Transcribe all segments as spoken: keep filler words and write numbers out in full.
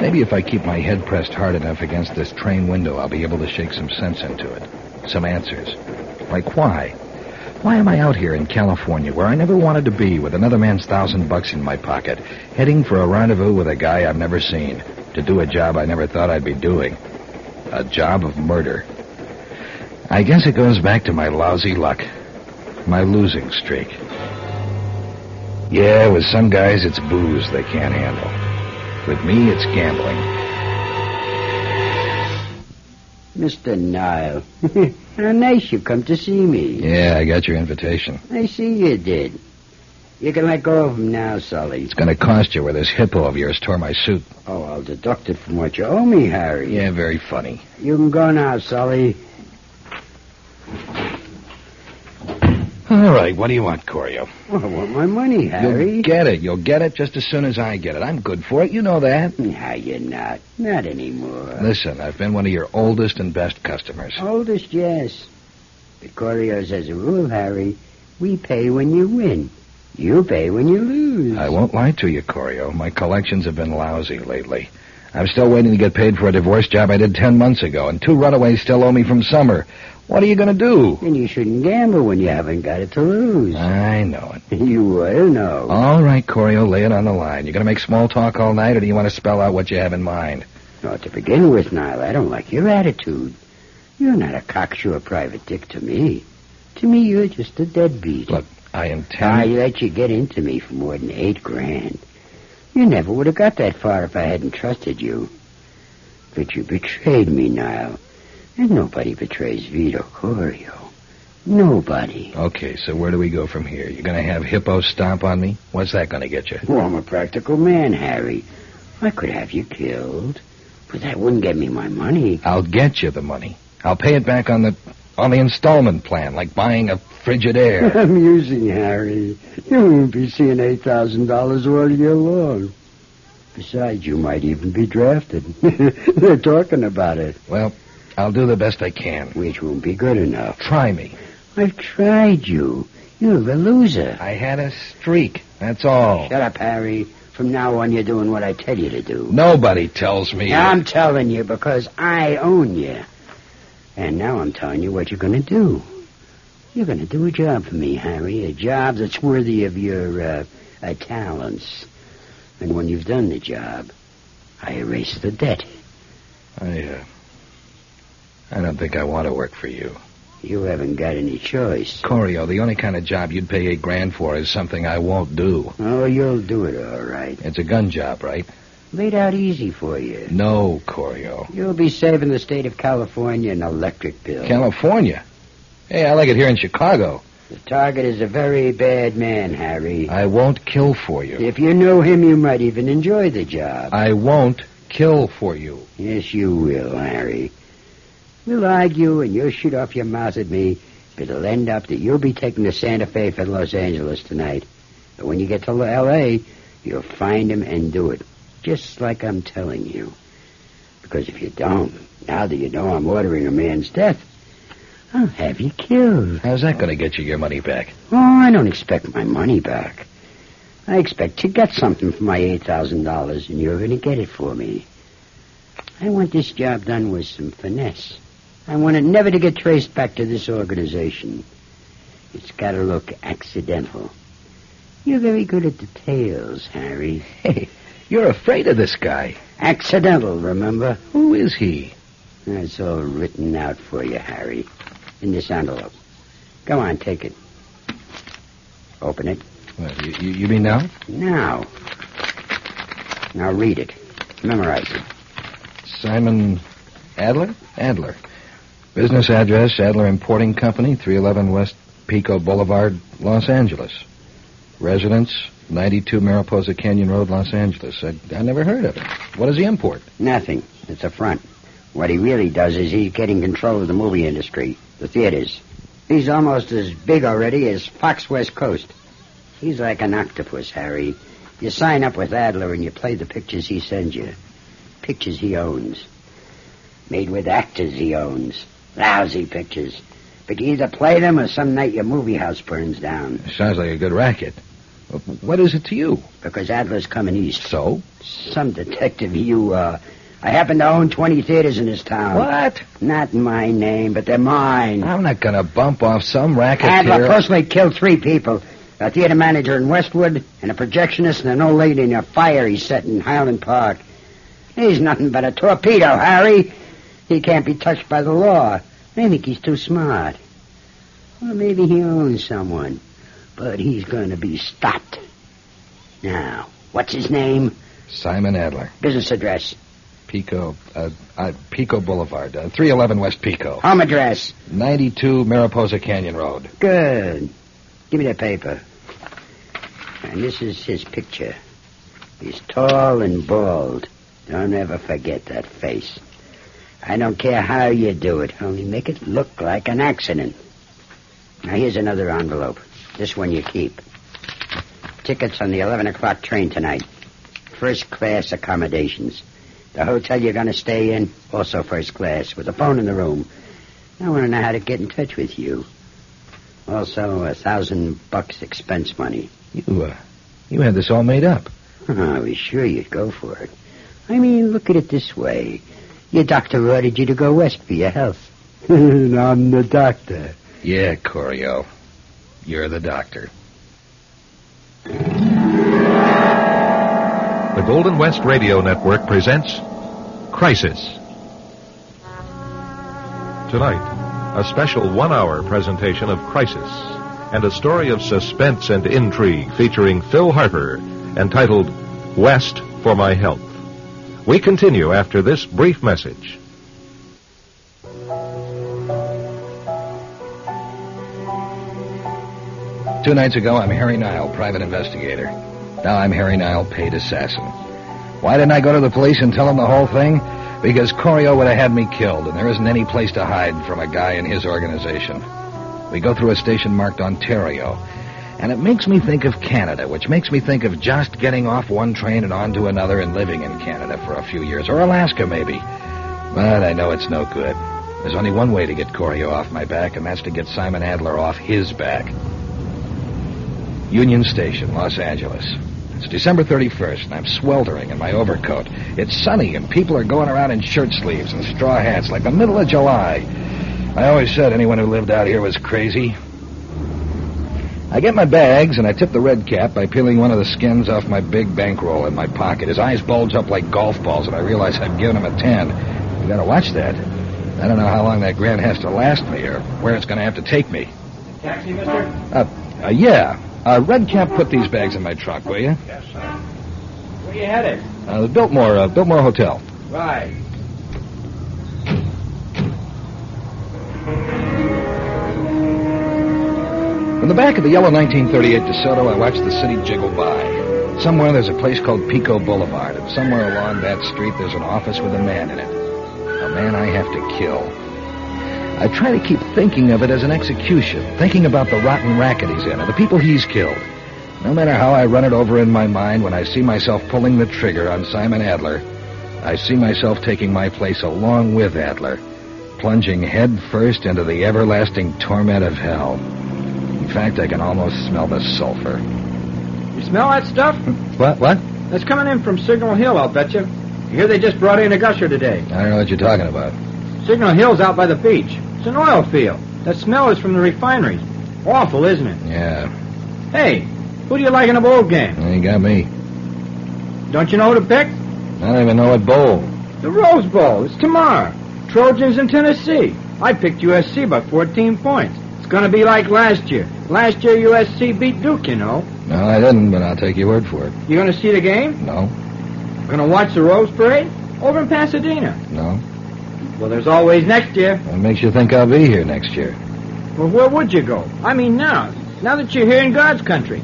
Maybe if I keep my head pressed hard enough against this train window, I'll be able to shake some sense into it. Some answers. Like why? Why am I out here in California, where I never wanted to be, with another man's thousand bucks in my pocket, heading for a rendezvous with a guy I've never seen, to do a job I never thought I'd be doing? A job of murder. I guess it goes back to my lousy luck. My losing streak. Yeah, with some guys, it's booze they can't handle. With me, it's gambling. Mister Nile, how nice you come to see me. Yeah, I got your invitation. I see you did. You can let go of him now, Sully. It's going to cost you where this hippo of yours tore my suit. Oh, I'll deduct it from what you owe me, Harry. Yeah, very funny. You can go now, Sully. All right, what do you want, Corio? Well, I want my money, Harry. You'll get it. You'll get it just as soon as I get it. I'm good for it. You know that. No, you're not. Not anymore. Listen, I've been one of your oldest and best customers. Oldest, yes. But Corio's as a rule, Harry, we pay when you win. You pay when you lose. I won't lie to you, Corio. My collections have been lousy lately. I'm still waiting to get paid for a divorce job I did ten months ago, and two runaways still owe me from summer. What are you going to do? And you shouldn't gamble when you haven't got it to lose. I know it. You will know. All right, Corio, lay it on the line. You going to make small talk all night, or do you want to spell out what you have in mind? Well, to begin with, Nile, I don't like your attitude. You're not a cocksure private dick to me. To me, you're just a deadbeat. Look, I intend... I let you get into me for more than eight grand. You never would have got that far if I hadn't trusted you. But you betrayed me, Nile. And nobody betrays Vito Corio. Nobody. Okay, so where do we go from here? You're going to have Hippo stomp on me? What's that going to get you? Well, I'm a practical man, Harry. I could have you killed, but that wouldn't get me my money. I'll get you the money. I'll pay it back on the on the installment plan, like buying a Frigidaire. Amusing, Harry. You won't be seeing eight thousand dollars all year long. Besides, you might even be drafted. They're talking about it. Well, I'll do the best I can. Which won't be good enough. Try me. I've tried you. You're a loser. I had a streak, that's all. Shut up, Harry. From now on, you're doing what I tell you to do. Nobody tells me. I'm telling you because I own you. And now I'm telling you what you're going to do. You're going to do a job for me, Harry. A job that's worthy of your uh, uh, talents. And when you've done the job, I erase the debt. I, uh... I don't think I want to work for you. You haven't got any choice. Corio, the only kind of job you'd pay eight grand for is something I won't do. Oh, you'll do it all right. It's a gun job, right? Laid out easy for you. No, Corio. You'll be saving the state of California an electric bill. California? Hey, I like it here in Chicago. The target is a very bad man, Harry. I won't kill for you. If you know him, you might even enjoy the job. I won't kill for you. Yes, you will, Harry. We'll argue and you'll shoot off your mouth at me, but it'll end up that you'll be taking the Santa Fe for Los Angeles tonight. But when you get to L A, you'll find him and do it, just like I'm telling you. Because if you don't, now that you know I'm ordering a man's death, I'll have you killed. How's that going to get you your money back? Oh, I don't expect my money back. I expect to get something for my eight thousand dollars, and you're going to get it for me. I want this job done with some finesse. I want it never to get traced back to this organization. It's got to look accidental. You're very good at details, Harry. Hey, you're afraid of this guy. Accidental, remember? Who is he? That's all written out for you, Harry. In this envelope. Come on, take it. Open it. What, you, you, you mean now? Now. Now read it. Memorize it. Simon Adler? Adler. Business address, Adler Importing Company, three eleven West Pico Boulevard, Los Angeles. Residence, ninety-two Mariposa Canyon Road, Los Angeles. I, I never heard of it. What does he import? Nothing. It's a front. What he really does is he's getting control of the movie industry, the theaters. He's almost as big already as Fox West Coast. He's like an octopus, Harry. You sign up with Adler and you play the pictures he sends you. Pictures he owns. Made with actors he owns. Lousy pictures. But you either play them or some night your movie house burns down. Sounds like a good racket. What is it to you? Because Adler's coming east. So? Some detective you, uh... I happen to own twenty theaters in this town. What? Not my name, but they're mine. I'm not going to bump off some racketeer. Adler personally killed three people. A theater manager in Westwood, and a projectionist, and an old lady in a fire he set in Highland Park. He's nothing but a torpedo, Harry. He can't be touched by the law. I think he's too smart. Well, maybe he owns someone. But he's going to be stopped. Now, what's his name? Simon Adler. Business address. Pico, uh, uh, Pico Boulevard, uh, three eleven West Pico. Home address. ninety-two Mariposa Canyon Road. Good. Give me that paper. And this is his picture. He's tall and bald. Don't ever forget that face. I don't care how you do it, only make it look like an accident. Now, here's another envelope. This one you keep. Tickets on the eleven o'clock train tonight. First class accommodations. The hotel you're going to stay in, also first class, with a phone in the room. I want to know how to get in touch with you. Also, a thousand bucks expense money. You, uh, you had this all made up. I was sure you'd go for it. I mean, look at it this way. Your doctor ordered you to go west for your health. And I'm the doctor. Yeah, Corio. You're the doctor. The Golden West Radio Network presents Crisis. Tonight, a special one-hour presentation of Crisis and a story of suspense and intrigue featuring Phil Harper, entitled West for My Health. We continue after this brief message. Two nights ago, I'm Harry Nile, private investigator. Now I'm Harry Nile, paid assassin. Why didn't I go to the police and tell them the whole thing? Because Corio would have had me killed, and there isn't any place to hide from a guy in his organization. We go through a station marked Ontario, and it makes me think of Canada, which makes me think of just getting off one train and onto another and living in Canada for a few years, or Alaska maybe. But I know it's no good. There's only one way to get Corio off my back, and that's to get Simon Adler off his back. Union Station, Los Angeles. It's December thirty-first, and I'm sweltering in my overcoat. It's sunny, and people are going around in shirt sleeves and straw hats like the middle of July. I always said anyone who lived out here was crazy. I get my bags, and I tip the red cap by peeling one of the skins off my big bankroll in my pocket. His eyes bulge up like golf balls, and I realize I've given him a ten. You gotta watch that. I don't know how long that grant has to last me, or where it's gonna have to take me. Taxi, mister? Uh, uh yeah. Uh, Red Cap, put these bags in my trunk, will you? Yes, sir. Where you headed? Uh, the Biltmore, uh, Biltmore Hotel. Right. From the back of the yellow nineteen thirty-eight DeSoto, I watch the city jiggle by. Somewhere there's a place called Pico Boulevard, and somewhere along that street there's an office with a man in it. A man I have to kill. I try to keep thinking of it as an execution, thinking about the rotten racket he's in and the people he's killed. No matter how I run it over in my mind, when I see myself pulling the trigger on Simon Adler, I see myself taking my place along with Adler, plunging head first into the everlasting torment of hell. In fact, I can almost smell the sulfur. You smell that stuff? What? What? That's coming in from Signal Hill, I'll bet you. You hear they just brought in a gusher today. I don't know what you're talking about. Signal Hill's out by the beach. It's an oil field. That smell is from the refineries. Awful, isn't it? Yeah. Hey, who do you like in a bowl game? You got me. Don't you know who to pick? I don't even know what bowl. The Rose Bowl. It's tomorrow. Trojans in Tennessee. I picked U S C by fourteen points. It's going to be like last year. Last year U S C beat Duke, you know. No, I didn't, but I'll take your word for it. You going to see the game? No. Going to watch the Rose Parade? Over in Pasadena. No. Well, there's always next year. What makes you think I'll be here next year? Well, where would you go? I mean now. Now that you're here in God's country.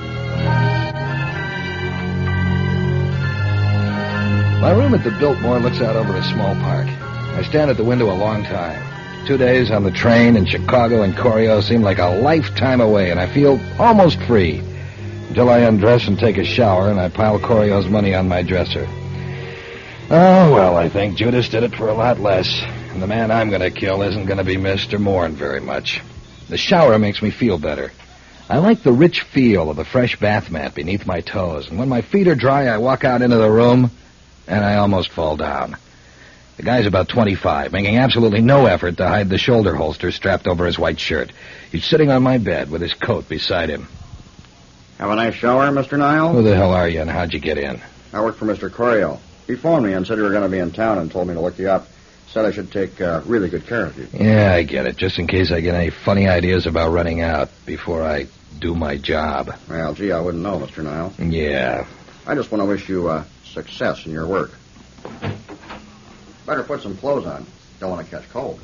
My room at the Biltmore looks out over a small park. I stand at the window a long time. Two days on the train in Chicago and Corio seem like a lifetime away, and I feel almost free. Until I undress and take a shower, and I pile Corio's money on my dresser. Oh, well, I think Judas did it for a lot less. And the man I'm going to kill isn't going to be missed or mourned very much. The shower makes me feel better. I like the rich feel of the fresh bath mat beneath my toes, and when my feet are dry, I walk out into the room, and I almost fall down. The guy's about twenty-five, making absolutely no effort to hide the shoulder holster strapped over his white shirt. He's sitting on my bed with his coat beside him. Have a nice shower, Mister Nile? Who the hell are you, and how'd you get in? I work for Mister Corio. He phoned me and said you were going to be in town and told me to look you up. Said I should take uh, really good care of you. Yeah, I get it, just in case I get any funny ideas about running out before I do my job. Well, gee, I wouldn't know, Mister Nile. Yeah. I just want to wish you uh, success in your work. Better put some clothes on. Don't want to catch cold.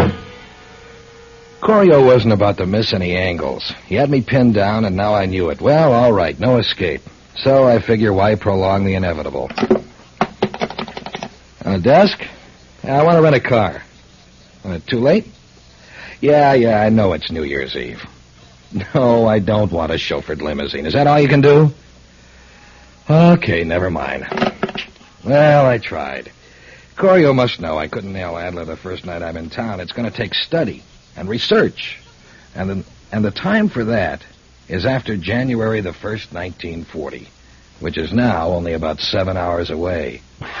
Corio wasn't about to miss any angles. He had me pinned down, and now I knew it. Well, all right, no escape. So I figure why prolong the inevitable. On a desk? I want to rent a car. Uh, too late? Yeah, yeah, I know it's New Year's Eve. No, I don't want a chauffeured limousine. Is that all you can do? Okay, never mind. Well, I tried. Corio must know I couldn't nail Adler the first night I'm in town. It's going to take study and research. And the, and the time for that is after January the first, nineteen forty, which is now only about seven hours away.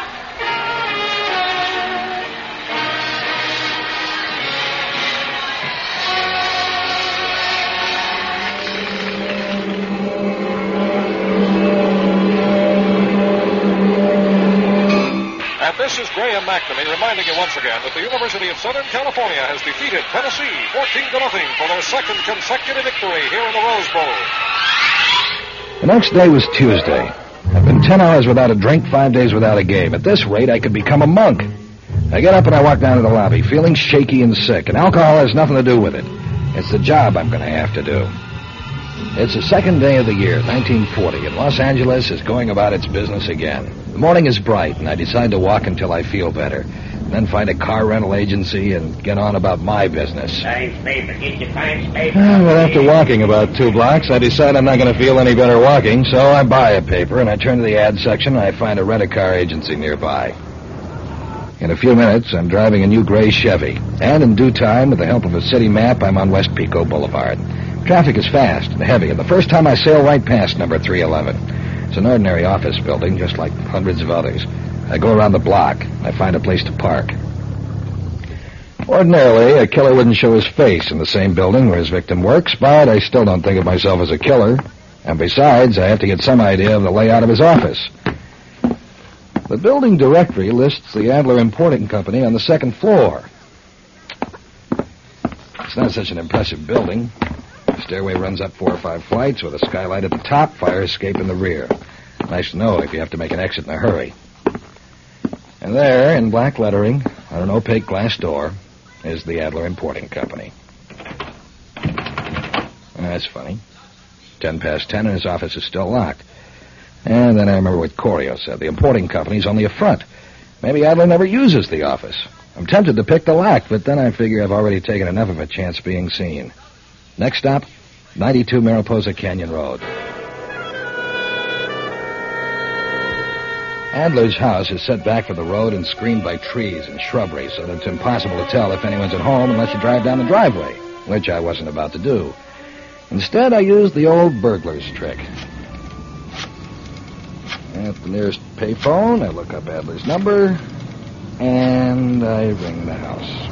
This is Graham McNamee reminding you once again that the University of Southern California has defeated Tennessee fourteen to nothing for their second consecutive victory here in the Rose Bowl. The next day was Tuesday. I've been ten hours without a drink, five days without a game. At this rate, I could become a monk. I get up and I walk down to the lobby, feeling shaky and sick, and alcohol has nothing to do with it. It's the job I'm going to have to do. It's the second day of the year, nineteen forty, and Los Angeles is going about its business again. The morning is bright, and I decide to walk until I feel better. Then find a car rental agency and get on about my business. Times paper, get your times paper. Well, after walking about two blocks, I decide I'm not going to feel any better walking, so I buy a paper, and I turn to the ad section, and I find a rent-a-car agency nearby. In a few minutes, I'm driving a new gray Chevy, and in due time, with the help of a city map, I'm on West Pico Boulevard. Traffic is fast and heavy, and the first time I sail right past number three eleven. It's an ordinary office building, just like hundreds of others. I go around the block. I find a place to park. Ordinarily, a killer wouldn't show his face in the same building where his victim works, but I still don't think of myself as a killer. And besides, I have to get some idea of the layout of his office. The building directory lists the Adler Importing Company on the second floor. It's not such an impressive building. The stairway runs up four or five flights with a skylight at the top, fire escape in the rear. Nice to know if you have to make an exit in a hurry. And there, in black lettering, on an opaque glass door, is the Adler Importing Company. That's funny. Ten past ten and his office is still locked. And then I remember what Corio said. The importing company's only a front. Maybe Adler never uses the office. I'm tempted to pick the lock, but then I figure I've already taken enough of a chance being seen. Next stop, ninety-two Mariposa Canyon Road. Adler's house is set back from the road and screened by trees and shrubbery, so that it's impossible to tell if anyone's at home unless you drive down the driveway, which I wasn't about to do. Instead, I used the old burglar's trick. At the nearest payphone, I look up Adler's number, and I ring the house.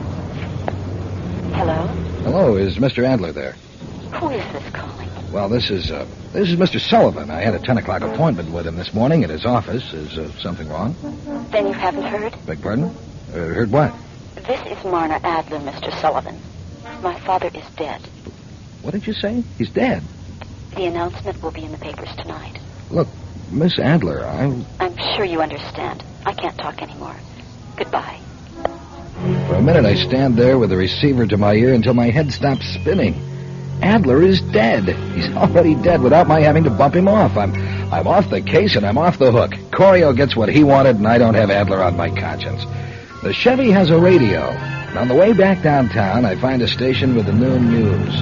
Hello? Hello, is Mister Adler there? Who is this calling? Well, this is, uh, this is Mister Sullivan. I had a ten o'clock appointment with him this morning at his office. Is uh, something wrong? Then you haven't heard? Beg pardon? Uh, heard what? This is Marna Adler, Mister Sullivan. My father is dead. What did you say? He's dead. The announcement will be in the papers tonight. Look, Miss Adler, I'm... I'm sure you understand. I can't talk anymore. Goodbye. For a minute, I stand there with the receiver to my ear until my head stops spinning. Adler is dead. He's already dead without my having to bump him off. I'm I'm off the case and I'm off the hook. Corio gets what he wanted and I don't have Adler on my conscience. The Chevy has a radio. And on the way back downtown, I find a station with the noon news.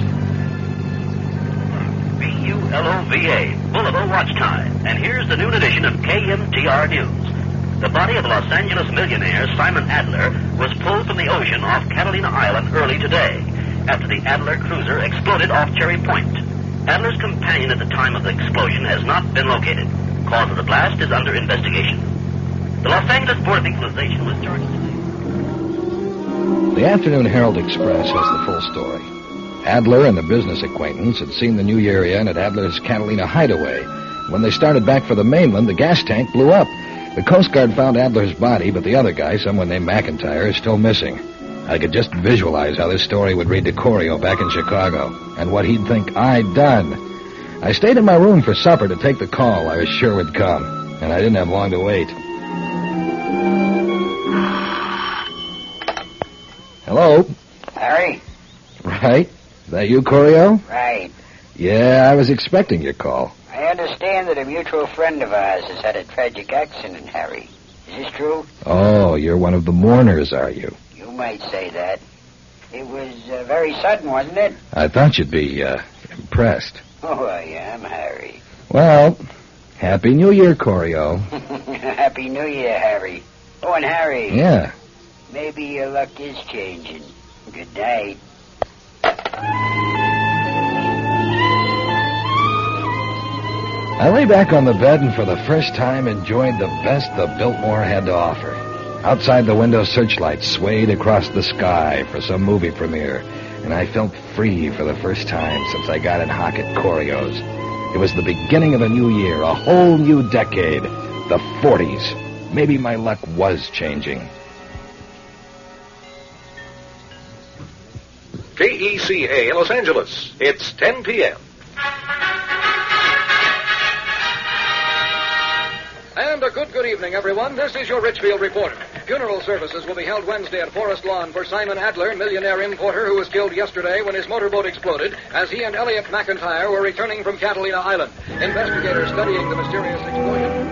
B U L O V A, Boulevard Watch Time. And here's the noon edition of K M T R News. The body of Los Angeles millionaire Simon Adler was pulled from the ocean off Catalina Island early today after the Adler cruiser exploded off Cherry Point. Adler's companion at the time of the explosion has not been located. Cause of the blast is under investigation. The Los Angeles Board of Equalization was charged today. The Afternoon Herald Express has the full story. Adler and a business acquaintance had seen the New Year Inn at Adler's Catalina hideaway. When they started back for the mainland, the gas tank blew up. The Coast Guard found Adler's body, but the other guy, someone named McIntyre, is still missing. I could just visualize how this story would read to Corio back in Chicago, and what he'd think I'd done. I stayed in my room for supper to take the call I was sure would come, and I didn't have long to wait. Hello? Harry? Right? Is that you, Corio? Right. Yeah, I was expecting your call. I understand that a mutual friend of ours has had a tragic accident, Harry. Is this true? Oh, you're one of the mourners, are you? You might say that. It was uh, very sudden, wasn't it? I thought you'd be, uh, impressed. Oh, I am, Harry. Well, Happy New Year, Corio. Happy New Year, Harry. Oh, and Harry. Yeah. Maybe your luck is changing. Good night. I lay back on the bed and for the first time enjoyed the best the Biltmore had to offer. Outside the window, searchlights swayed across the sky for some movie premiere, and I felt free for the first time since I got in hock at Corio's. It was the beginning of a new year, a whole new decade, the forties. Maybe my luck was changing. K E C A in Los Angeles. It's ten p.m. And a good, good evening, everyone. This is your Richfield reporter. Funeral services will be held Wednesday at Forest Lawn for Simon Adler, millionaire importer who was killed yesterday when his motorboat exploded as he and Elliot McIntyre were returning from Catalina Island. Investigators studying the mysterious explosion.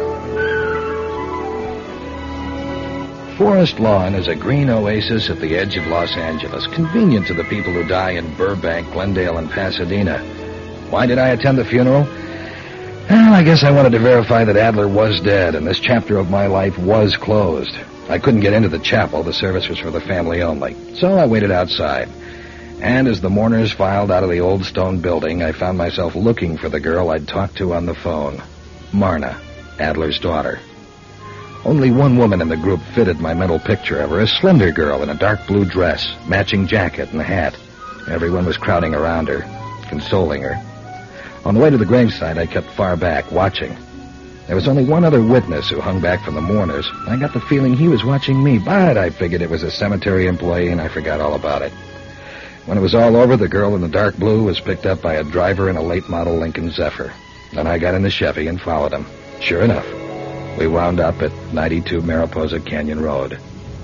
Forest Lawn is a green oasis at the edge of Los Angeles, convenient to the people who die in Burbank, Glendale, and Pasadena. Why did I attend the funeral? Well, I guess I wanted to verify that Adler was dead, and this chapter of my life was closed. I couldn't get into the chapel. The service was for the family only. So I waited outside. And as the mourners filed out of the old stone building, I found myself looking for the girl I'd talked to on the phone. Marna, Adler's daughter. Only one woman in the group fitted my mental picture of her, a slender girl in a dark blue dress, matching jacket and hat. Everyone was crowding around her, consoling her. On the way to the graveside, I kept far back, watching. There was only one other witness who hung back from the mourners. I got the feeling he was watching me, but I figured it was a cemetery employee, and I forgot all about it. When it was all over, the girl in the dark blue was picked up by a driver in a late-model Lincoln Zephyr. Then I got in the Chevy and followed him. Sure enough, we wound up at ninety-two Mariposa Canyon Road.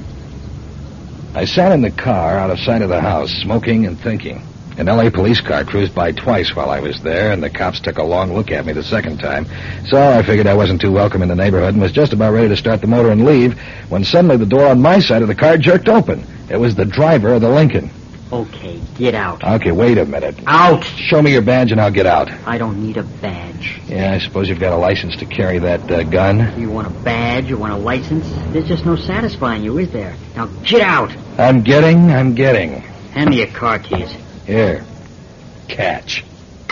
I sat in the car out of sight of the house, smoking and thinking. An L A police car cruised by twice while I was there, and the cops took a long look at me the second time. So I figured I wasn't too welcome in the neighborhood and was just about ready to start the motor and leave when suddenly the door on my side of the car jerked open. It was the driver of the Lincoln. Okay, get out. Okay, wait a minute. Out! Show me your badge and I'll get out. I don't need a badge. Yeah, I suppose you've got a license to carry that uh, gun. You want a badge? You want a license? There's just no satisfying you, is there? Now get out! I'm getting, I'm getting. Hand me your car keys. Here. Catch.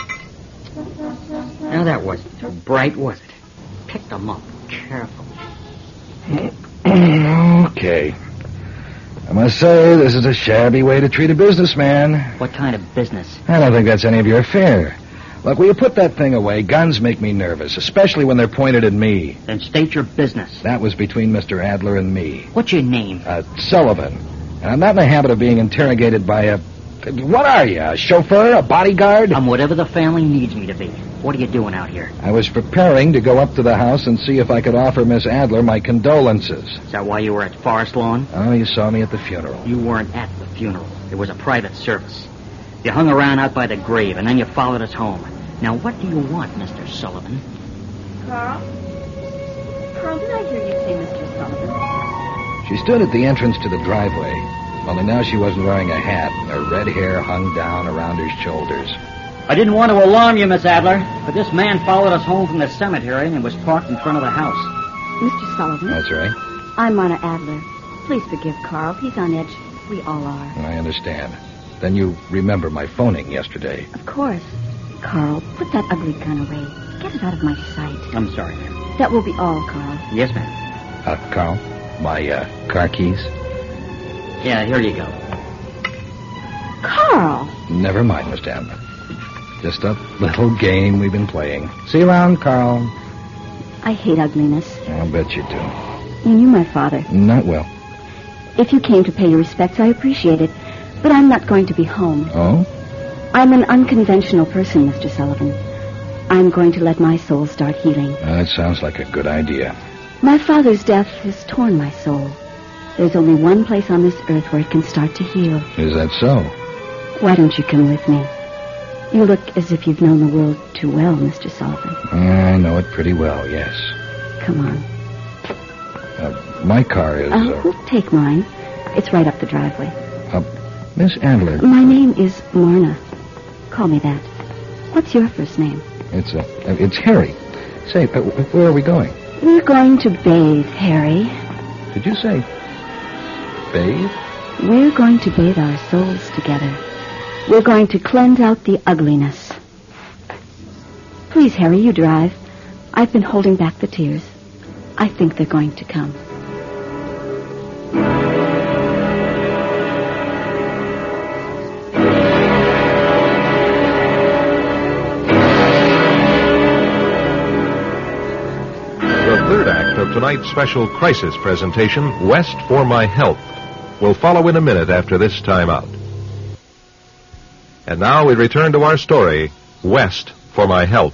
Now that wasn't too bright, was it? Pick them up carefully. Okay. I must say, this is a shabby way to treat a businessman. What kind of business? I don't think that's any of your affair. Look, will you put that thing away? Guns make me nervous, especially when they're pointed at me. Then state your business. That was between Mister Adler and me. What's your name? Uh, Sullivan. And I'm not in the habit of being interrogated by a... What are you, a chauffeur, a bodyguard? I'm whatever the family needs me to be. What are you doing out here? I was preparing to go up to the house and see if I could offer Miss Adler my condolences. Is that why you were at Forest Lawn? Oh, you saw me at the funeral. You weren't at the funeral. It was a private service. You hung around out by the grave, and then you followed us home. Now, what do you want, Mister Sullivan? Carl? Carl, did I hear you say Mister Sullivan? She stood at the entrance to the driveway. Only now she wasn't wearing a hat, and her red hair hung down around her shoulders. I didn't want to alarm you, Miss Adler, but this man followed us home from the cemetery and was parked in front of the house. Mister Sullivan? That's right. I'm Marna Adler. Please forgive Carl. He's on edge. We all are. I understand. Then you remember my phoning yesterday. Of course. Carl, put that ugly gun away. Get it out of my sight. I'm sorry, ma'am. That will be all, Carl. Yes, ma'am. Uh, Carl, my uh, car keys? Yeah, here you go. Carl! Never mind, Miss Adler. Just a little game we've been playing. See you around, Carl. I hate ugliness. I'll bet you do. You knew my father. Not well. If you came to pay your respects, I appreciate it. But I'm not going to be home. Oh? I'm an unconventional person, Mister Sullivan. I'm going to let my soul start healing. Uh, that sounds like a good idea. My father's death has torn my soul. There's only one place on this earth where it can start to heal. Is that so? Why don't you come with me? You look as if you've known the world too well, Mister Sullivan. I know it pretty well, yes. Come on. Uh, my car is... Uh, Uh, we'll take mine. It's right up the driveway. uh, Miss Adler, My name is Marna. Call me that. What's your first name? it's uh, it's Harry. Say, uh, where are we going? We're going to bathe, Harry. Did you say bathe? We're going to bathe our souls together. We're going to cleanse out the ugliness. Please, Harry, you drive. I've been holding back the tears. I think they're going to come. The third act of tonight's special crisis presentation, West for My Health, will follow in a minute after this time out. And now we return to our story, West for My Health.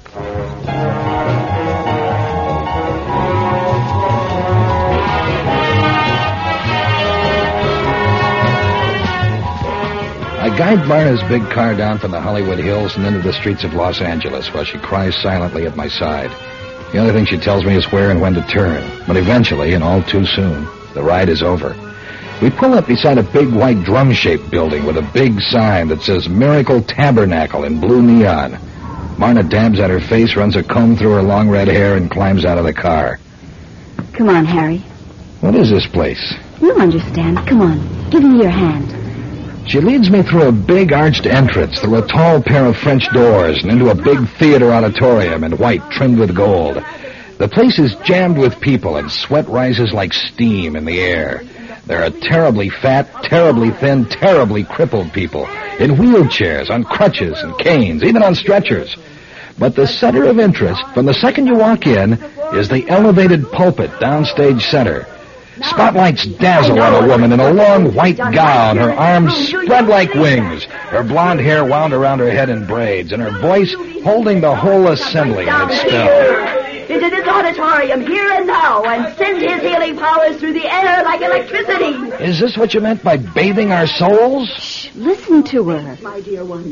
I guide Marna's big car down from the Hollywood Hills and into the streets of Los Angeles while she cries silently at my side. The only thing she tells me is where and when to turn. But eventually, and all too soon, the ride is over. We pull up beside a big white drum-shaped building with a big sign that says Miracle Tabernacle in blue neon. Marna dabs at her face, runs a comb through her long red hair, and climbs out of the car. Come on, Harry. What is this place? You understand. Come on. Give me your hand. She leads me through a big arched entrance, through a tall pair of French doors, and into a big theater auditorium in white trimmed with gold. The place is jammed with people, and sweat rises like steam in the air. There are terribly fat, terribly thin, terribly crippled people, in wheelchairs, on crutches and canes, even on stretchers. But the center of interest, from the second you walk in, is the elevated pulpit downstage center. Spotlights dazzle on a woman in a long white gown, her arms spread like wings, her blonde hair wound around her head in braids, and her voice holding the whole assembly in its spell. Into this auditorium, here and now, and send his healing powers through the air like electricity. Is this what you meant by bathing our souls? Shh, listen to her. My dear one,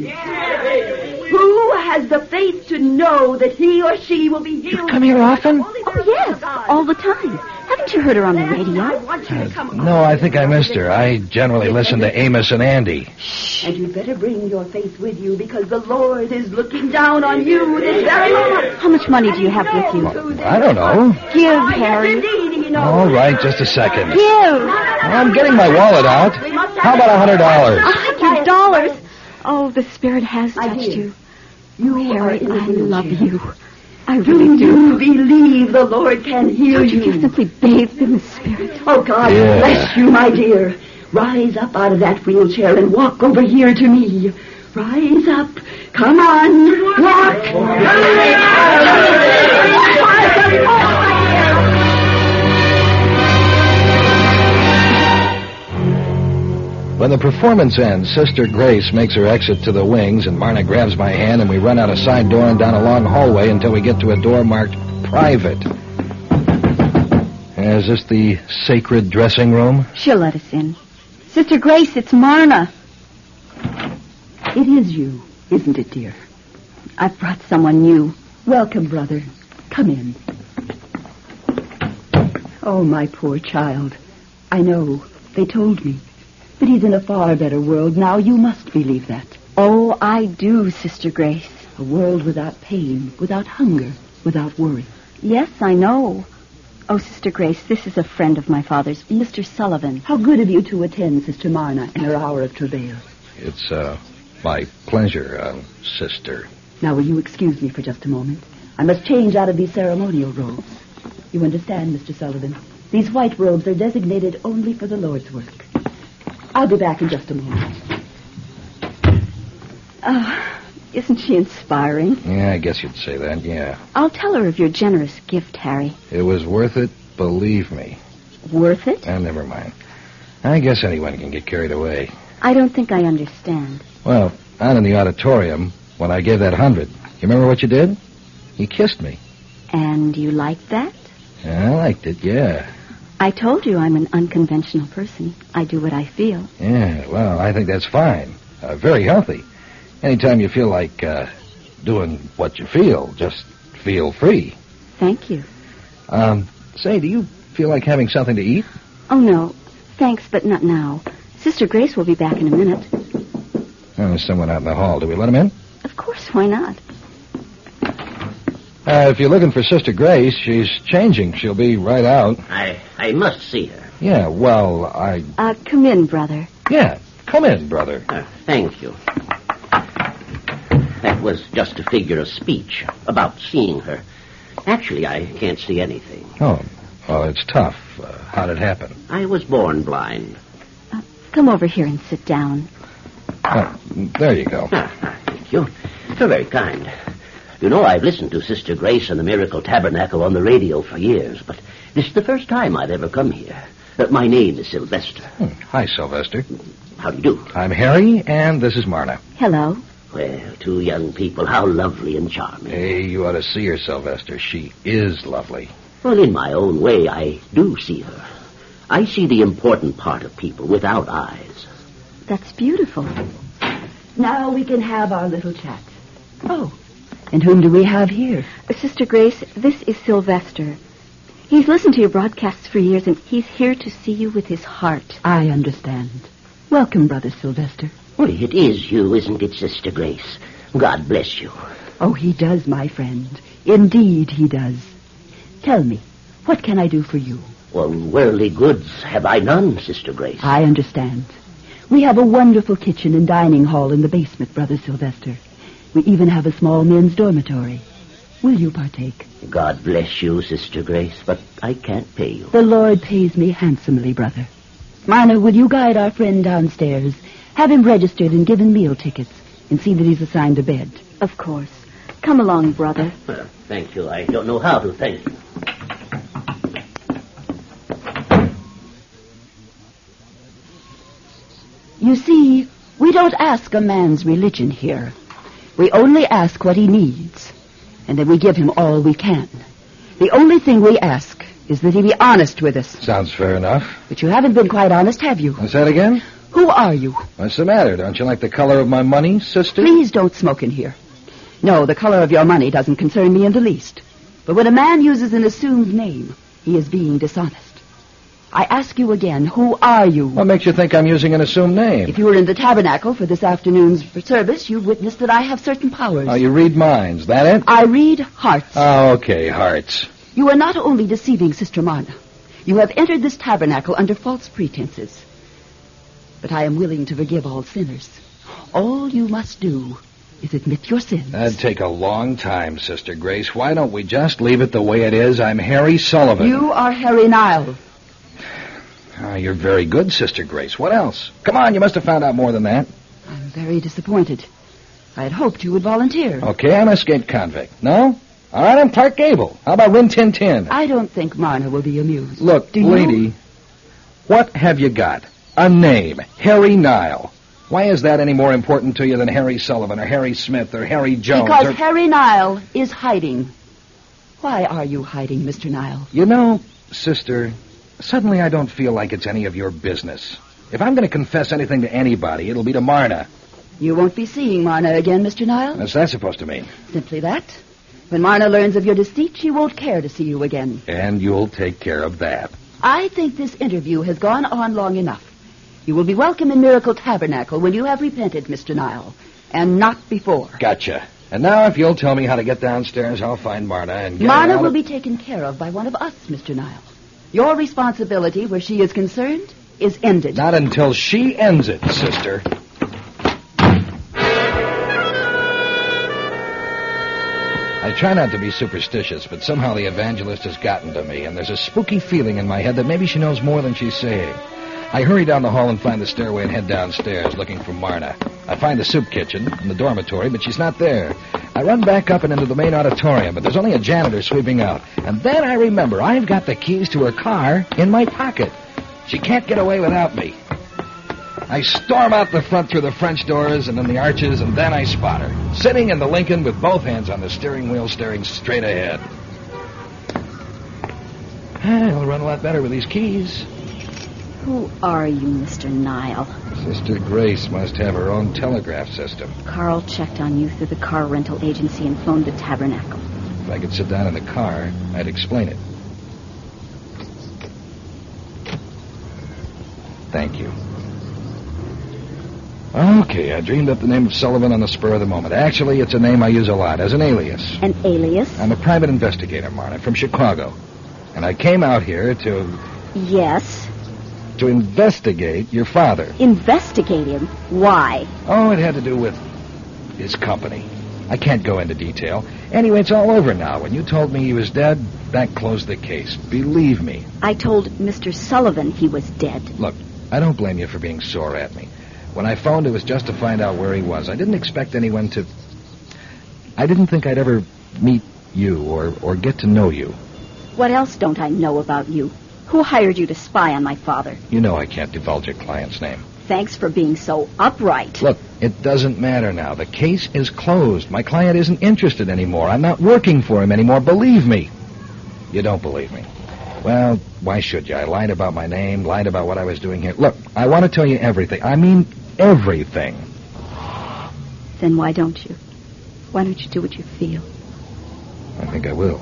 who has the faith to know that he or she will be healed? You come here often? Oh, yes, all the time. Haven't you heard her on the radio? Uh, no, I think I missed her. I generally listen to Amos and Andy. Shh. And you'd better bring your faith with you, because the Lord is looking down on you this very moment. How much money do you have with you? Well, I don't know. Give, Harry. All right, just a second. Give. Well, I'm getting my wallet out. How about a hundred dollars? A hundred dollars? Oh, the Spirit has touched you. You, Harry, I love you. I really do. Do you believe the Lord can heal Don't you? you? You're simply bathed in the Spirit. Oh, God Yeah. bless you, my dear. Rise up out of that wheelchair and walk over here to me. Rise up. Come on. Walk. When the performance ends, Sister Grace makes her exit to the wings, and Marna grabs my hand, and we run out a side door and down a long hallway until we get to a door marked Private. Is this the sacred dressing room? She'll let us in. Sister Grace, it's Marna. It is you, isn't it, dear? I've brought someone new. Welcome, brother. Come in. Oh, my poor child. I know. They told me. But he's in a far better world now. You must believe that. Oh, I do, Sister Grace. A world without pain, without hunger, without worry. Yes, I know. Oh, Sister Grace, this is a friend of my father's, Mister Sullivan. How good of you to attend Sister Marna in her hour of travail. It's, uh, my pleasure, uh, Sister. Now, will you excuse me for just a moment? I must change out of these ceremonial robes. You understand, Mister Sullivan? These white robes are designated only for the Lord's work. I'll be back in just a moment. Oh, isn't she inspiring? Yeah, I guess you'd say that, yeah. I'll tell her of your generous gift, Harry. It was worth it, believe me. Worth it? Ah, never mind. I guess anyone can get carried away. I don't think I understand. Well, out in the auditorium, when I gave that hundred, you remember what you did? You kissed me. And you liked that? Yeah, I liked it, yeah. I told you I'm an unconventional person. I do what I feel. Yeah, well, I think that's fine. Uh, very healthy. Anytime you feel like uh, doing what you feel, just feel free. Thank you. Um, say, do you feel like having something to eat? Oh, no. Thanks, but not now. Sister Grace will be back in a minute. Oh, there's someone out in the hall. Do we let him in? Of course, why not? Uh, if you're looking for Sister Grace, she's changing. She'll be right out. I I must see her. Yeah, well, I... Uh, come in, brother. Yeah, come in, brother. Uh, thank you. That was just a figure of speech about seeing her. Actually, I can't see anything. Oh, well, it's tough. Uh, how'd it happen? I was born blind. Uh, come over here and sit down. Oh, there you go. Ah, thank you. You're very kind. You know, I've listened to Sister Grace and the Miracle Tabernacle on the radio for years, but this is the first time I've ever come here. Uh, my name is Sylvester. Hmm. Hi, Sylvester. How do you do? I'm Harry, and this is Marna. Hello. Well, two young people, how lovely and charming. Hey, you ought to see her, Sylvester. She is lovely. Well, in my own way, I do see her. I see the important part of people without eyes. That's beautiful. Now we can have our little chat. Oh, and whom do we have here? Uh, Sister Grace, this is Sylvester. He's listened to your broadcasts for years, and he's here to see you with his heart. I understand. Welcome, Brother Sylvester. Well, it is you, isn't it, Sister Grace? God bless you. Oh, he does, my friend. Indeed, he does. Tell me, what can I do for you? Well, worldly goods have I none, Sister Grace. I understand. We have a wonderful kitchen and dining hall in the basement, Brother Sylvester. We even have a small men's dormitory. Will you partake? God bless you, Sister Grace, but I can't pay you. The Lord pays me handsomely, brother. Marna, will you guide our friend downstairs, have him registered and given meal tickets, and see that he's assigned a bed? Of course. Come along, brother. Well, thank you. I don't know how to thank you. You see, we don't ask a man's religion here. We only ask what he needs, and then we give him all we can. The only thing we ask is that he be honest with us. Sounds fair enough. But you haven't been quite honest, have you? What's that again? Who are you? What's the matter? Don't you like the color of my money, sister? Please don't smoke in here. No, the color of your money doesn't concern me in the least. But when a man uses an assumed name, he is being dishonest. I ask you again, who are you? What makes you think I'm using an assumed name? If you were in the tabernacle for this afternoon's service, you'd witness that I have certain powers. Oh, you read minds, that it? I read hearts. Oh, okay, hearts. You are not only deceiving Sister Marna. You have entered this tabernacle under false pretenses. But I am willing to forgive all sinners. All you must do is admit your sins. That'd take a long time, Sister Grace. Why don't we just leave it the way it is? I'm Harry Sullivan. You are Harry Nile. Oh, you're very good, Sister Grace. What else? Come on, you must have found out more than that. I'm very disappointed. I had hoped you would volunteer. Okay, I'm an escaped convict. No? All right, I'm Clark Gable. How about Rin Tin Tin? I don't think Marna will be amused. Look, Do lady, you? What have you got? A name, Harry Nile. Why is that any more important to you than Harry Sullivan or Harry Smith or Harry Jones? Because or... Harry Nile is hiding. Why are you hiding, Mister Nile? You know, sister, suddenly I don't feel like it's any of your business. If I'm going to confess anything to anybody, it'll be to Marna. You won't be seeing Marna again, Mister Nile? What's that supposed to mean? Simply that. When Marna learns of your deceit, she won't care to see you again. And you'll take care of that. I think this interview has gone on long enough. You will be welcome in Miracle Tabernacle when you have repented, Mister Nile, and not before. Gotcha. And now if you'll tell me how to get downstairs, I'll find Marna and get Marna her out will of... be taken care of by one of us, Mister Nile. Your responsibility where she is concerned is ended. Not until she ends it, sister. I try not to be superstitious, but somehow the evangelist has gotten to me, and there's a spooky feeling in my head that maybe she knows more than she's saying. I hurry down the hall and find the stairway and head downstairs, looking for Marna. I find the soup kitchen and the dormitory, but she's not there. I run back up and into the main auditorium, but there's only a janitor sweeping out. And then I remember I've got the keys to her car in my pocket. She can't get away without me. I storm out the front through the French doors and in the arches, and then I spot her, sitting in the Lincoln with both hands on the steering wheel, staring straight ahead. I'll run a lot better with these keys. Who are you, Mister Nile? Sister Grace must have her own telegraph system. Carl checked on you through the car rental agency and phoned the Tabernacle. If I could sit down in the car, I'd explain it. Thank you. Okay, I dreamed up the name of Sullivan on the spur of the moment. Actually, it's a name I use a lot, as an alias. An alias? I'm a private investigator, Marna, from Chicago. And I came out here to... Yes? To investigate your father. Investigate him? Why? Oh, it had to do with his company. I can't go into detail. Anyway, it's all over now. When you told me he was dead, that closed the case. Believe me. I told Mister Sullivan he was dead. Look, I don't blame you for being sore at me. When I phoned, it was just to find out where he was. I didn't expect anyone to... I didn't think I'd ever meet you or, or get to know you. What else don't I know about you? Who hired you to spy on my father? You know I can't divulge your client's name. Thanks for being so upright. Look, it doesn't matter now. The case is closed. My client isn't interested anymore. I'm not working for him anymore. Believe me. You don't believe me. Well, why should you? I lied about my name, lied about what I was doing here. Look, I want to tell you everything. I mean everything. Then why don't you? Why don't you do what you feel? I think I will.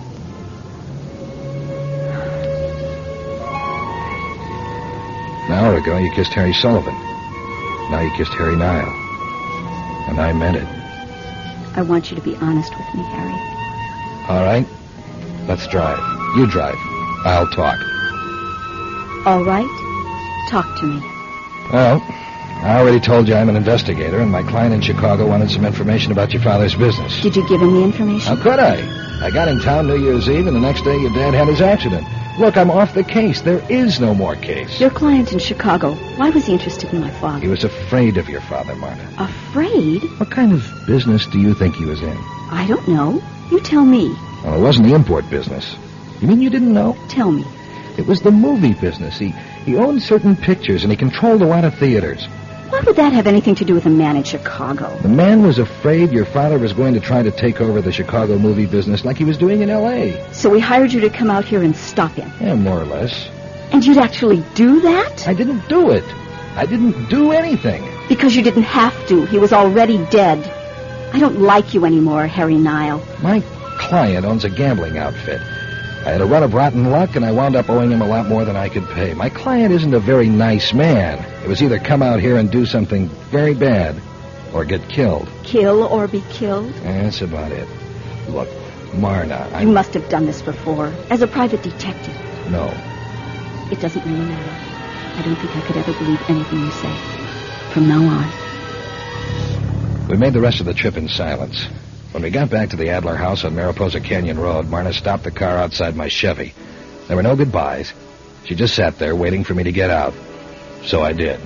An hour ago, you kissed Harry Sullivan. Now you kissed Harry Nile. And I meant it. I want you to be honest with me, Harry. All right. Let's drive. You drive. I'll talk. All right. Talk to me. Well, I already told you I'm an investigator, and my client in Chicago wanted some information about your father's business. Did you give him the information? How could I? I got in town New Year's Eve, and the next day your dad had his accident. Look, I'm off the case. There is no more case. Your client in Chicago, why was he interested in my father? He was afraid of your father, Marta. Afraid? What kind of business do you think he was in? I don't know. You tell me. Well, it wasn't the import business. You mean you didn't know? Tell me. It was the movie business. He, he owned certain pictures, and he controlled a lot of theaters. Why would that have anything to do with a man in Chicago? The man was afraid your father was going to try to take over the Chicago movie business like he was doing in L A So he hired you to come out here and stop him? Yeah, more or less. And you'd actually do that? I didn't do it. I didn't do anything. Because you didn't have to. He was already dead. I don't like you anymore, Harry Nile. My client owns a gambling outfit. I had a run of rotten luck, and I wound up owing him a lot more than I could pay. My client isn't a very nice man. It was either come out here and do something very bad or get killed. Kill or be killed? That's about it. Look, Marna, I... You must have done this before, as a private detective. No. It doesn't really matter. I don't think I could ever believe anything you say. From now on. We made the rest of the trip in silence. When we got back to the Adler house on Mariposa Canyon Road, Marna stopped the car outside my Chevy. There were no goodbyes. She just sat there waiting for me to get out. So I did.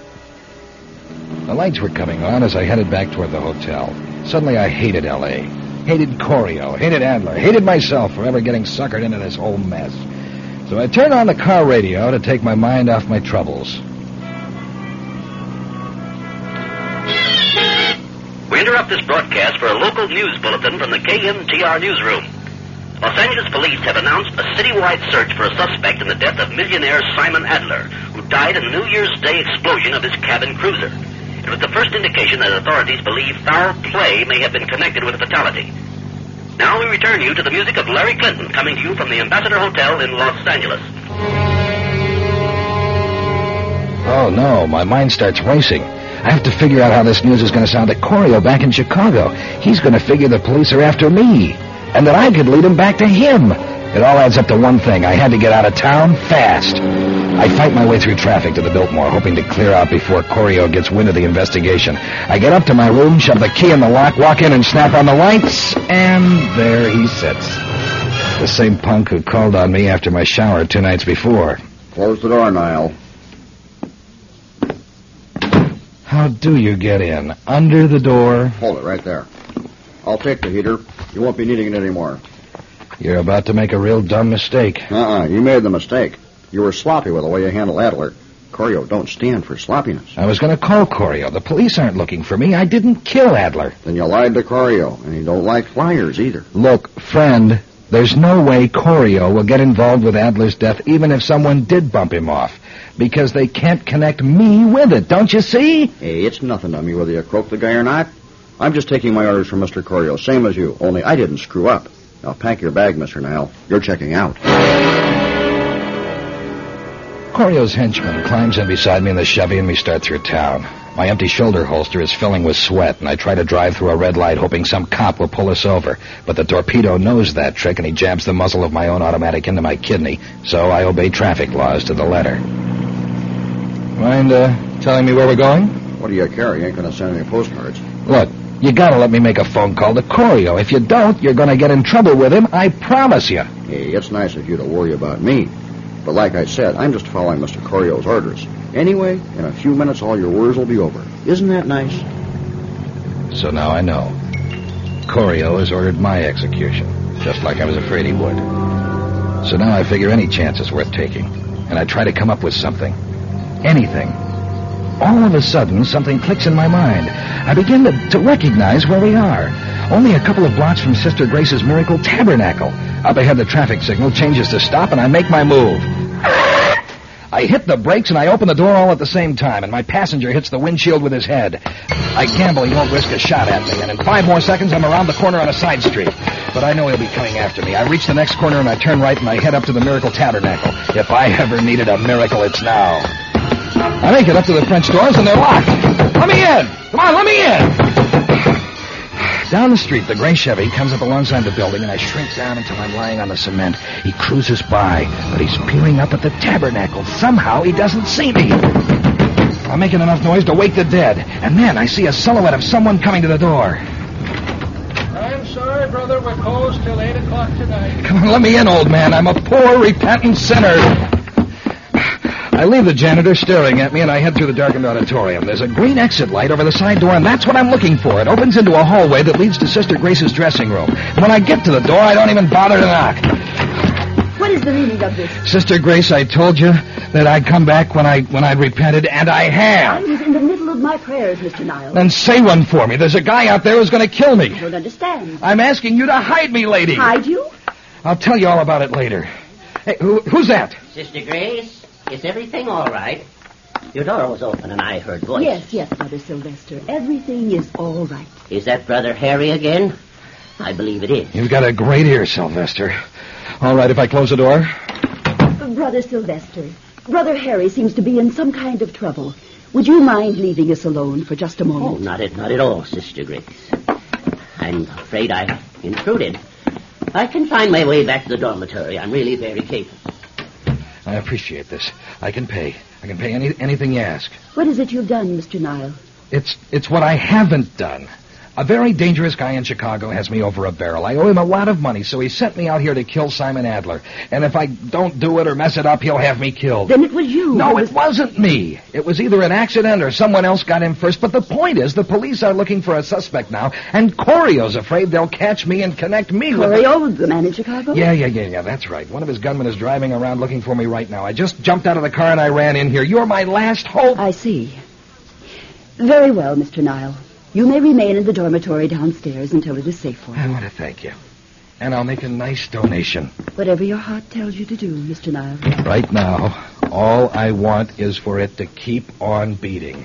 The lights were coming on as I headed back toward the hotel. Suddenly I hated L A Hated Corio, hated Adler, hated myself for ever getting suckered into this whole mess. So I turned on the car radio to take my mind off my troubles. We interrupt this broadcast for a local news bulletin from the K M T R newsroom. Los Angeles police have announced a citywide search for a suspect in the death of millionaire Simon Adler, who died in the New Year's Day explosion of his cabin cruiser. It was the first indication that authorities believe foul play may have been connected with the fatality. Now we return you to the music of Larry Clinton, coming to you from the Ambassador Hotel in Los Angeles. Oh, no, my mind starts racing. I have to figure out how this news is going to sound at Corio back in Chicago. He's going to figure the police are after me, and that I could lead him back to him. It all adds up to one thing. I had to get out of town fast. I fight my way through traffic to the Biltmore, hoping to clear out before Corio gets wind of the investigation. I get up to my room, shove the key in the lock, walk in and snap on the lights, and there he sits. The same punk who called on me after my shower two nights before. Close the door, Niall. How do you get in? Under the door? Hold it right there. I'll take the heater. You won't be needing it anymore. You're about to make a real dumb mistake. Uh-uh, you made the mistake. You were sloppy with the way you handled Adler. Corio don't stand for sloppiness. I was going to call Corio. The police aren't looking for me. I didn't kill Adler. Then you lied to Corio, and you don't like liars either. Look, friend, there's no way Corio will get involved with Adler's death even if someone did bump him off, because they can't connect me with it, don't you see? Hey, it's nothing to me whether you croak the guy or not. I'm just taking my orders from Mister Corio, same as you, only I didn't screw up. Now pack your bag, Mister Niall. You're checking out. Corio's henchman climbs in beside me in the Chevy and we start through town. My empty shoulder holster is filling with sweat, and I try to drive through a red light hoping some cop will pull us over. But the torpedo knows that trick, and he jabs the muzzle of my own automatic into my kidney, so I obey traffic laws to the letter. Mind uh, telling me where we're going? What do you care? You ain't going to send any postcards. Look, you gotta let me make a phone call to Corio. If you don't, you're gonna get in trouble with him, I promise you. Hey, it's nice of you to worry about me. But like I said, I'm just following Mister Corio's orders. Anyway, in a few minutes, all your worries will be over. Isn't that nice? So now I know. Corio has ordered my execution, just like I was afraid he would. So now I figure any chance is worth taking. And I try to come up with something. Anything. All of a sudden, something clicks in my mind. I begin to, to recognize where we are. Only a couple of blocks from Sister Grace's Miracle Tabernacle. Up ahead, the traffic signal changes to stop, and I make my move. I hit the brakes, and I open the door all at the same time, and my passenger hits the windshield with his head. I gamble he won't risk a shot at me, and in five more seconds, I'm around the corner on a side street. But I know he'll be coming after me. I reach the next corner, and I turn right, and I head up to the Miracle Tabernacle. If I ever needed a miracle, it's now. I make it up to the French doors, and they're locked. Let me in! Come on, let me in! Down the street, the gray Chevy comes up alongside the building, and I shrink down until I'm lying on the cement. He cruises by, but he's peering up at the tabernacle. Somehow he doesn't see me. I'm making enough noise to wake the dead, and then I see a silhouette of someone coming to the door. I'm sorry, brother, we're closed till eight o'clock tonight. Come on, let me in, old man. I'm a poor, repentant sinner. I leave the janitor staring at me, and I head through the darkened auditorium. There's a green exit light over the side door, and that's what I'm looking for. It opens into a hallway that leads to Sister Grace's dressing room. And when I get to the door, I don't even bother to knock. What is the meaning of this? Sister Grace, I told you that I'd come back when I when I'd repented, and I have. I was in the middle of my prayers, Mister Niles. Then say one for me. There's a guy out there who's going to kill me. I don't understand. I'm asking you to hide me, lady. Hide you? I'll tell you all about it later. Hey, who, who's that? Sister Grace? Is everything all right? Your door was open and I heard voices. Yes, yes, Brother Sylvester. Everything is all right. Is that Brother Harry again? I believe it is. You've got a great ear, Sylvester. All right, if I close the door? Brother Sylvester, Brother Harry seems to be in some kind of trouble. Would you mind leaving us alone for just a moment? Oh, not at, not at all, Sister Grace. I'm afraid I intruded. I can find my way back to the dormitory. I'm really very capable. I appreciate this. I can pay. I can pay any, anything you ask. What is it you've done, Mister Niles? It's it's what I haven't done. A very dangerous guy in Chicago has me over a barrel. I owe him a lot of money, so he sent me out here to kill Simon Adler. And if I don't do it or mess it up, he'll have me killed. Then it was you. No, was... it wasn't me. It was either an accident or someone else got him first. But the point is, the police are looking for a suspect now, and Corio's afraid they'll catch me and connect me with... Corio, the man in Chicago? Yeah, yeah, yeah, yeah, that's right. One of his gunmen is driving around looking for me right now. I just jumped out of the car and I ran in here. You're my last hope. I see. Very well, Mister Niles. You may remain in the dormitory downstairs until it is safe for you. I want to thank you. And I'll make a nice donation. Whatever your heart tells you to do, Mister Niles. Right now, all I want is for it to keep on beating.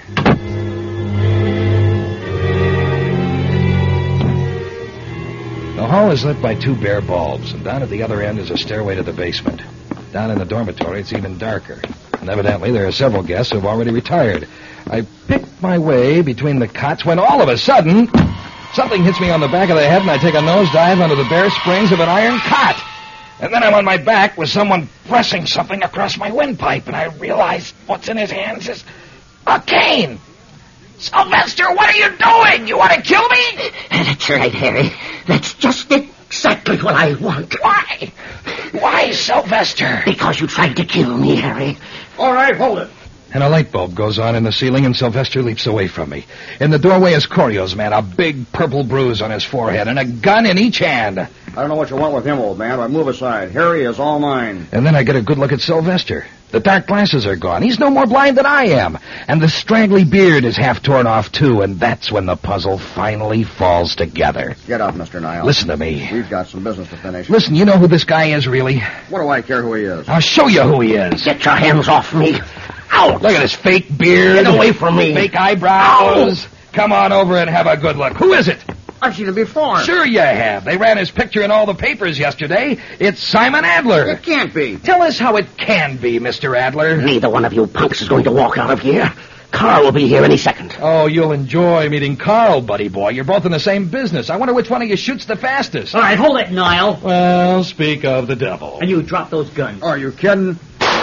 The hall is lit by two bare bulbs, and down at the other end is a stairway to the basement. Down in the dormitory, it's even darker. And evidently, there are several guests who have already retired. I picked my way between the cots when all of a sudden, something hits me on the back of the head and I take a nosedive under the bare springs of an iron cot. And then I'm on my back with someone pressing something across my windpipe, and I realize what's in his hands is a cane. Sylvester, what are you doing? You want to kill me? That's right, Harry. That's just exactly what I want. Why? Why, Sylvester? Because you tried to kill me, Harry. All right, hold it. And a light bulb goes on in the ceiling, and Sylvester leaps away from me. In the doorway is Corio's man, a big purple bruise on his forehead, and a gun in each hand. I don't know what you want with him, old man, but move aside. Harry is all mine. And then I get a good look at Sylvester. The dark glasses are gone. He's no more blind than I am. And the straggly beard is half torn off, too, and that's when the puzzle finally falls together. Get up, Mister Niles. Listen to me. We've got some business to finish. Listen, you know who this guy is, really? What do I care who he is? I'll show you who he is. Get your hands off me. Out! Look at his fake beard. Get away from me. Fake eyebrows. Ow. Come on over and have a good look. Who is it? I've seen him before. Sure you have. They ran his picture in all the papers yesterday. It's Simon Adler. It can't be. Tell us how it can be, Mister Adler. Neither one of you punks is going to walk out of here. Carl will be here any second. Oh, you'll enjoy meeting Carl, buddy boy. You're both in the same business. I wonder which one of you shoots the fastest. All right, hold it, Niall. Well, speak of the devil. And you drop those guns. Are you kidding?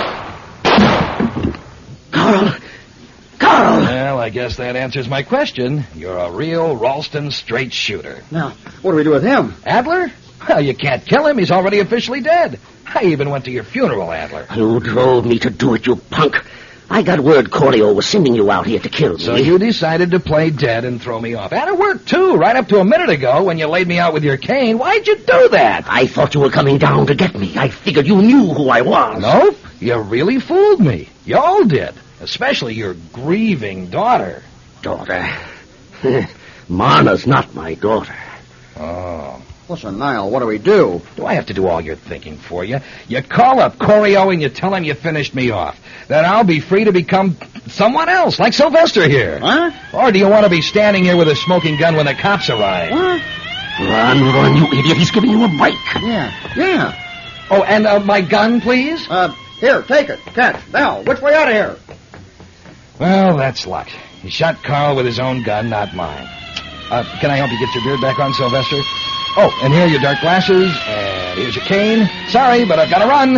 Carl! Carl! Well, I guess that answers my question. You're a real Ralston straight shooter. Now, what do we do with him? Adler? Well, you can't kill him. He's already officially dead. I even went to your funeral, Adler. You drove me to do it, you punk. I got word Corio was sending you out here to kill me. So you decided to play dead and throw me off. And it worked, too, right up to a minute ago when you laid me out with your cane. Why'd you do that? I thought you were coming down to get me. I figured you knew who I was. Nope. You really fooled me. You all did. Especially your grieving daughter. Daughter? Marna's not my daughter. Oh. Listen, Niall, what do we do? Do I have to do all your thinking for you? You call up Corio and you tell him you finished me off. Then I'll be free to become someone else, like Sylvester here. Huh? Or do you want to be standing here with a smoking gun when the cops arrive? What? Run, run, you idiot. He's giving you a break. Yeah, yeah. Oh, and uh, my gun, please? Uh, here, take it. Catch. Now, which way out of here? Well, that's luck. He shot Carl with his own gun, not mine. Uh, can I help you get your beard back on, Sylvester? Oh, and here are your dark glasses, and here's your cane. Sorry, but I've got to run.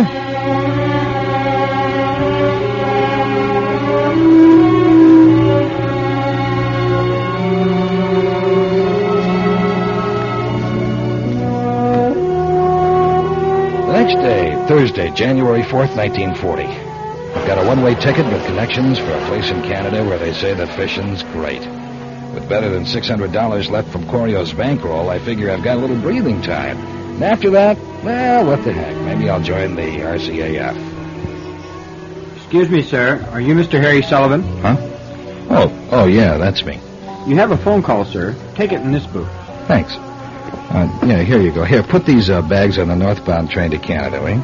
The next day, Thursday, January fourth, nineteen forty. I've got a one-way ticket with connections for a place in Canada where they say the fishing's great. With better than six hundred dollars left from Corio's bankroll, I figure I've got a little breathing time. And after that, well, what the heck? Maybe I'll join the R C A F. Excuse me, sir. Are you Mister Harry Sullivan? Huh? Oh, oh, yeah, that's me. You have a phone call, sir. Take it in this booth. Thanks. Uh, yeah, here you go. Here, put these uh, bags on the northbound train to Canada, will you?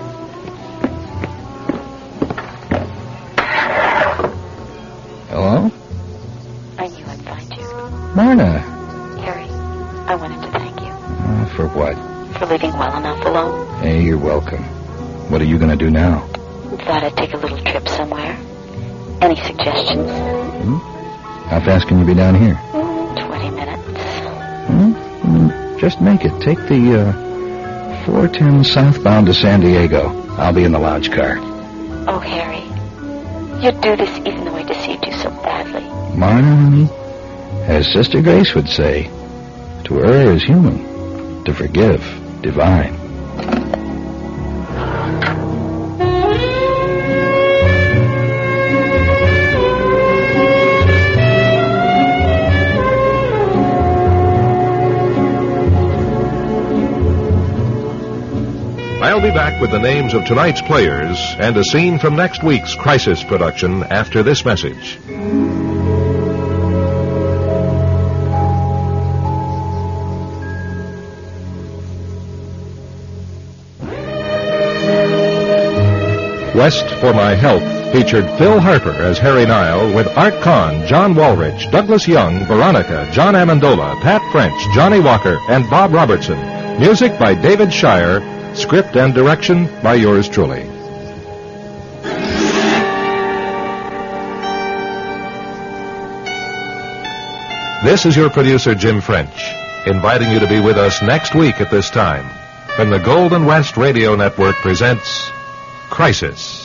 Hello? I knew I'd find you. Marna. Harry, I wanted to thank you. Uh, for what? For leaving well enough alone. Hey, you're welcome. What are you going to do now? Thought I'd take a little trip somewhere. Any suggestions? Hmm? How fast can you be down here? Twenty minutes. Hmm? Hmm, just make it. Take the uh, four ten southbound to San Diego. I'll be in the lounge car. Oh, Harry. You'd do this even though I deceived you so badly. Marna, honey, as Sister Grace would say, to err is human, to forgive divine. I'll be back with the names of tonight's players and a scene from next week's Crisis production after this message. West for My Health featured Phil Harper as Harry Nile with Art Kahn, John Walrich, Douglas Young, Veronica, John Amendola, Pat French, Johnny Walker, and Bob Robertson. Music by David Shire. Script and direction by yours truly. This is your producer, Jim French, inviting you to be with us next week at this time when the Golden West Radio Network presents Crisis.